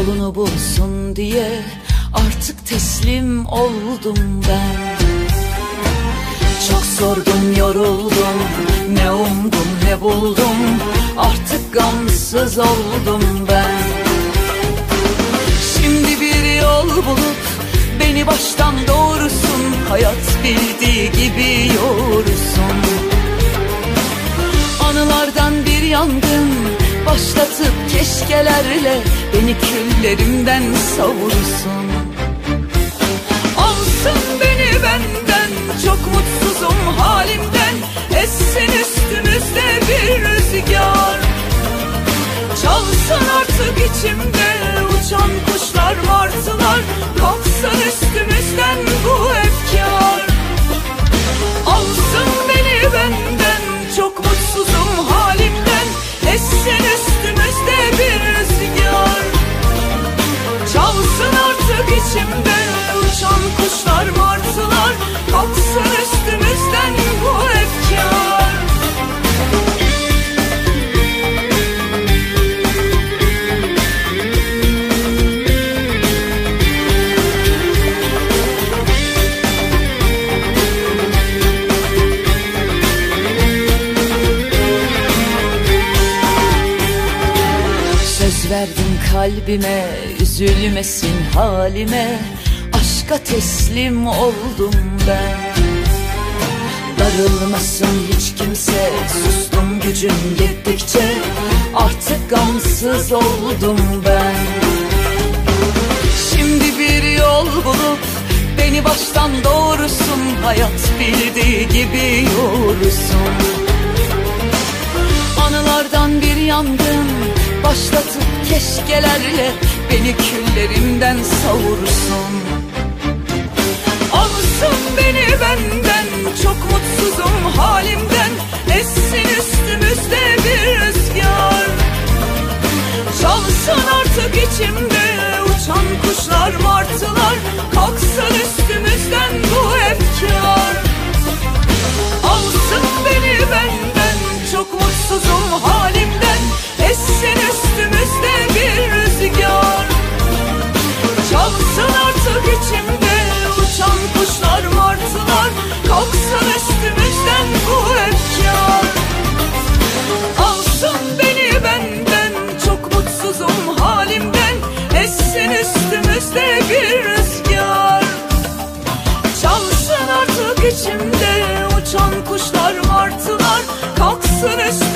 yolunu bulsun diye artık teslim oldum ben. Çok sordum, yoruldum, ne umdum ne buldum, artık gamsız oldum ben. Şimdi bir yol bulup beni baştan doğursun, hayat bildiği gibi yoğursun. Anılardan bir yangın başlatıp keşkelerle beni küllerimden savursun. Alsın beni benden, çok mutsuzum halimden, essin üstümüzde bir rüzgar. Çalsın artık içimde uçan kuşlar, martılar, kalksın üstümüzden bu efkar. Alsın beni benden, çok mutsuzum halimden, essin üstümüzde bir rüzgar. Çalsın artık içimde uçan kuşlar, martılar, kalksın üstümüzden bu efkar. Söz verdim kalbime, üzülmesin halime, aşka teslim oldum ben. Darılmasın hiç kimse, sustum gücüm yettikçe, artık gamsız oldum ben. Şimdi bir yol bulup beni baştan doğursun, hayat bildiği gibi yoğursun. Anılardan bir yangın başlatıp keşkelerle beni küllerimden savursun. Alsın beni benden, çok mutsuzum halimden, essin üstümüzde bir rüzgar. Çalsın artık içimde uçan kuşlar, martılar, kalksın üstümüzden bu efkar. Alsın beni benden, çok mutsuzum halimden, essin üstümüzde bir rüzgar. Çalsın artık içimde uçan kuşlar, martılar, kalksın üstümüzden bu efkar. Alsın beni benden, çok mutsuzum halimden, essin üstümüzde bir rüzgar. Çalsın artık içimde uçan kuşlar, martılar, kalksın üstümüzden